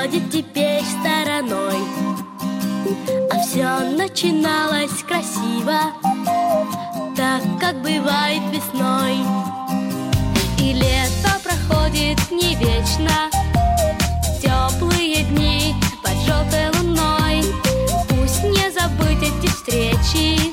обходит теперь стороной. А все начиналось красиво, так как бывает весной. И лето проходит не вечно, теплые дни под желтой луной. Пусть не забыть эти встречи,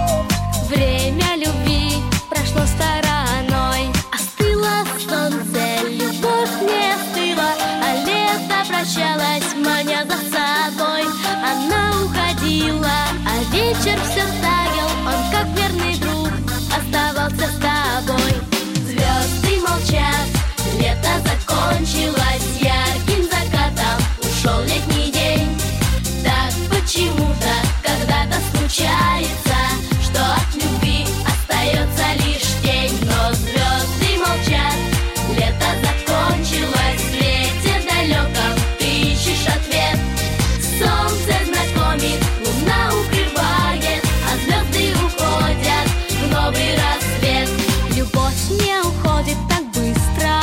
время любви прошло стороной. Остыло солнце, любовь не остыла, а лето прощалось, маня за собой. Она уходила, а вечер все таял, он как верный друг оставался с тобой. Звезды молчат, лето закончилось, ярким закатом ушел летний день. Так почему-то когда-то случается, что от любви остается лишь тень. Но звезды молчат, лето закончилось, в лете далеком ты ищешь ответ. Солнце знакомит, луна укрывает, а звезды уходят в новый рассвет. Любовь не уходит так быстро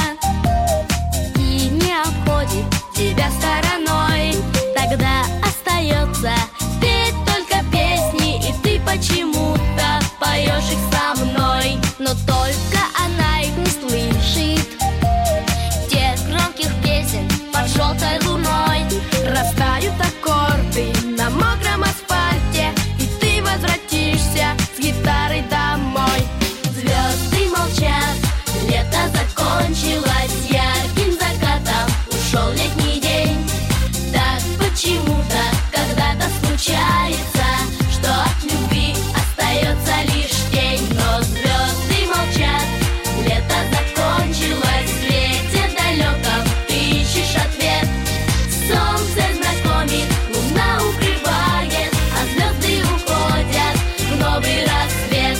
и не обходит тебя стороной. Тогда остается петь только песни, и ты почему-то поешь их со мной. Но только она их не слышит, тех громких песен под желтой луной. Растают аккорды на мокром асфальте, и ты возвратишься с гитарой домой. Звезды молчат, лето закончилось, ярким закатом ушел летний день. Так почему-то когда-то случается, что от любви остается лишь тень. Но звезды молчат, лето закончилось, в лете далеком ты ищешь ответ. Солнце знакомит, луна укрывает, а звезды уходят в новый рассвет.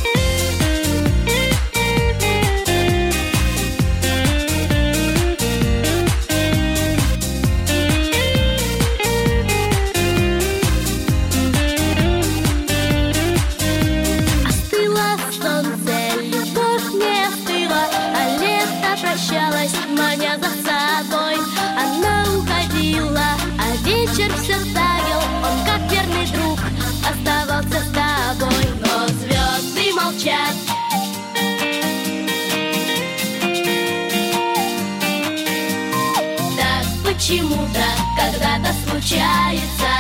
Остыло солнце, любовь не остыла, а лето прощалось, маня за собой. Она уходила, а вечер все таял, он как верный друг оставался с тобой. Но звезды молчат, так почему-то когда-то случается.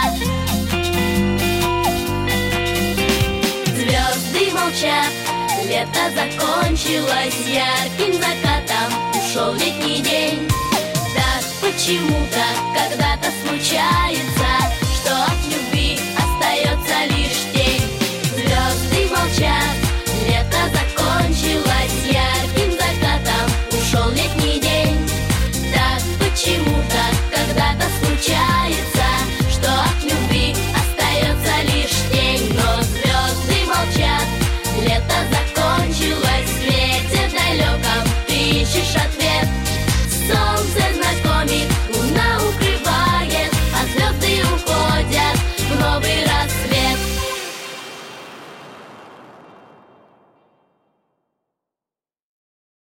Звезды молчат, лето закончилось, ярким закатом ушел летний день. Так почему-то когда-то случается, что от любви остается лишь тень.